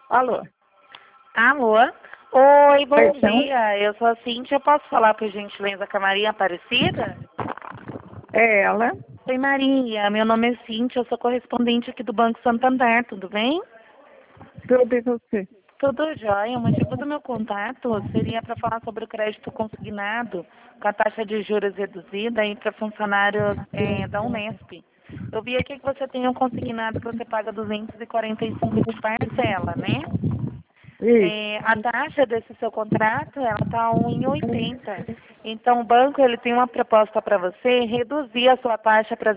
Alô? Alô? Oi, bom Então, dia. Eu sou a Cíntia. Eu posso falar, por gentileza, com a Maria Aparecida? é ela? Oi, Maria. Meu nome é Cíntia. Eu sou correspondente aqui do Banco Santander. Tudo bem? Tudo e você? Tudo jóia. O motivo do meu contato seria para falar sobre o crédito consignado com a taxa de juros reduzida aí para funcionários da Unesp. Eu vi aqui que você tem um consignado que você paga 245 de parcela, né? Isso. A taxa desse seu contrato, ela está 1,80. Então, o banco ele tem uma proposta para você reduzir a sua taxa para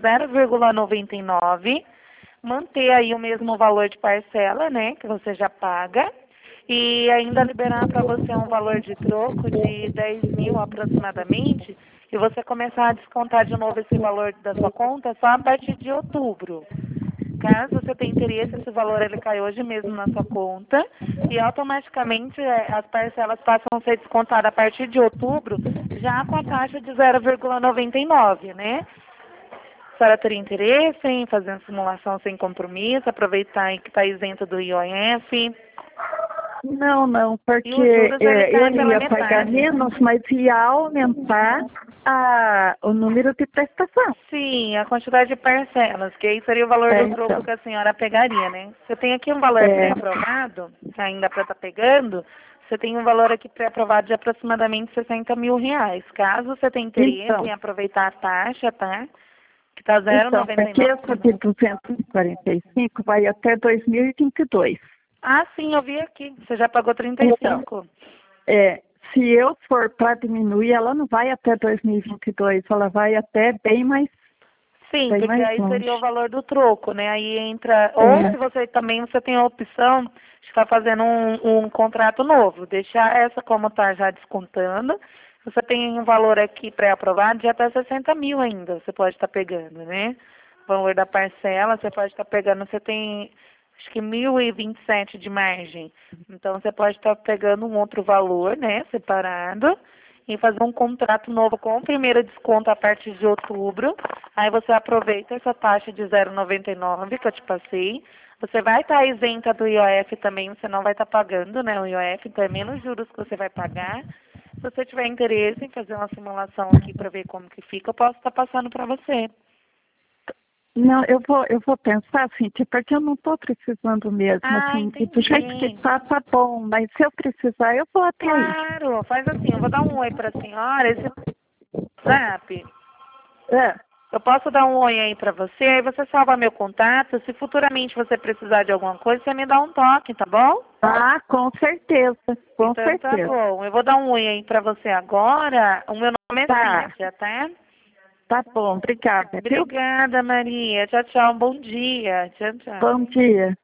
0,99, manter aí o mesmo valor de parcela, né, que você já paga, e ainda liberar para você um valor de troco de 10 mil aproximadamente, e você começar a descontar de novo esse valor da sua conta só a partir de outubro. Caso você tenha interesse, esse valor ele cai hoje mesmo na sua conta e automaticamente as parcelas passam a ser descontadas a partir de outubro, já com a taxa de 0,99, né? A senhora teria interesse em fazer uma simulação sem compromisso, aproveitar aí que está isento do IOF Não, e porque os juros ele eu cai pela ia pagar metade. menos, mas ia aumentar o número de prestação. Sim, a quantidade de parcelas, que aí seria o valor do troco Então, que a senhora pegaria, né? Você tem aqui um valor é, pré-aprovado, ainda para estar pegando, você tem um valor aqui pré-aprovado de aproximadamente 60 mil reais. Caso você tenha interesse então, em aproveitar a taxa, tá? Que está porque 0,99. essa de 245 vai até 2022. Ah, sim, eu vi aqui. Você já pagou Então, 35. se eu for para diminuir, ela não vai até 2022, ela vai até Sim, bem porque mais aí longe. seria o valor do troco, né? Aí entra. Ou se É, você também você tem a opção de estar fazendo um contrato novo, deixar essa como está já descontando. Você tem um valor aqui pré-aprovado de até 60 mil ainda, você pode estar pegando, né? O valor da parcela, você pode estar pegando, você tem acho que 1.027 de margem. Então você pode estar pegando um outro valor, né, separado e fazer um contrato novo com o primeiro desconto a partir de outubro. Aí você aproveita essa taxa de 0,99 que eu te passei. Você vai estar isenta do IOF também, você não vai estar pagando, né? O IOF, então é menos juros que você vai pagar. Se você tiver interesse em fazer uma simulação aqui para ver como que fica, eu posso estar passando para você. não, eu vou pensar assim, porque eu não estou precisando mesmo, Ah, assim, e do jeito que entendi. tá bom, mas se eu precisar, eu vou até aí. Claro, faz assim, eu vou dar um oi para a senhora, esse WhatsApp. É, Eu posso dar um oi aí pra você, aí você salva meu contato. Se futuramente você precisar de alguma coisa, você me dá um toque, tá bom? com certeza, com Então tá certeza. bom. Eu vou dar um oi aí pra você agora. O meu nome é Tá, Cíntia, tá? tá bom, obrigada, viu? Obrigada, Maria. Tchau, tchau. Bom dia. Tchau, tchau. Bom dia.